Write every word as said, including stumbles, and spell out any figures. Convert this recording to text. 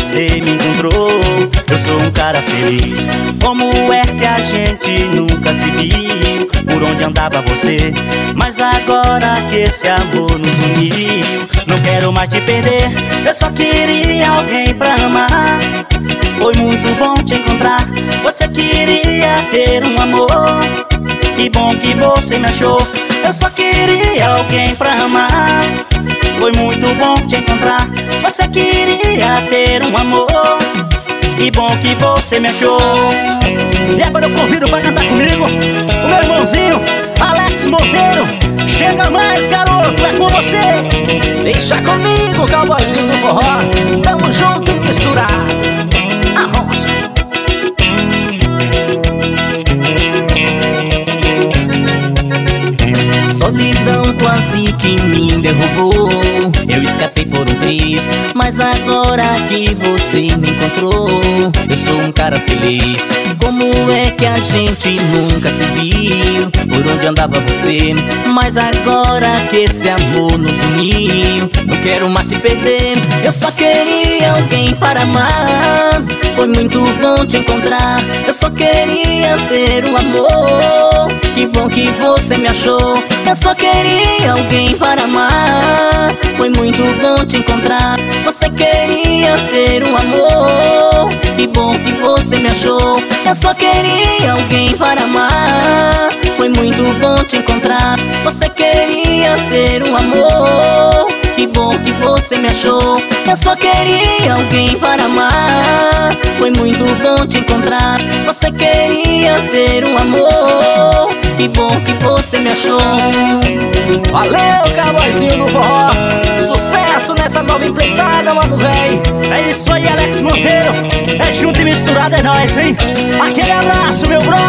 você me encontrou. Eu sou um cara feliz. Como é que a gente nunca se viu? Por onde andava você? Mas agora que esse amor nos uniu, não quero mais te perder. Eu só queria alguém pra amar. Foi muito bom te encontrar. Você queria ter um amor. Que bom que você me achou. Eu só queria alguém pra amar. Foi muito bom te encontrar. Você queria ter um amor. Que bom que você me achou. E agora eu convido pra cantar comigo o meu irmãozinho Alex Monteiro. Chega mais, garoto, é com você. Deixa comigo, cowboyzinho do forró. Tamo junto e misturado. Arrocha. Solidão quase que me derrubou. Eu escapei por um triz, mas agora que você me encontrou, eu sou um cara feliz. Como é que a gente nunca se viu? Por onde andava você? Mas agora que esse amor nos uniu, não quero mais se perder. Eu só queria alguém para amar. Foi muito bom te encontrar. Eu só queria ter um amor. Que bom que você me achou. Eu só queria alguém para amar. Foi muito bom te encontrar. Você queria ter um amor. Que bom que você me achou. Eu só queria alguém para amar. Foi muito bom te encontrar. Você queria ter um amor. Que bom que você me achou. Eu só queria alguém para amar. Foi muito bom te encontrar. Você queria ter um amor. Que bom que você me achou. Valeu, cowboyzinho do forró. Sucesso nessa nova empreitada, mano, véi. É isso aí, Alex Monteiro. É junto e misturado, é nóis, hein? Aquele abraço, meu brother.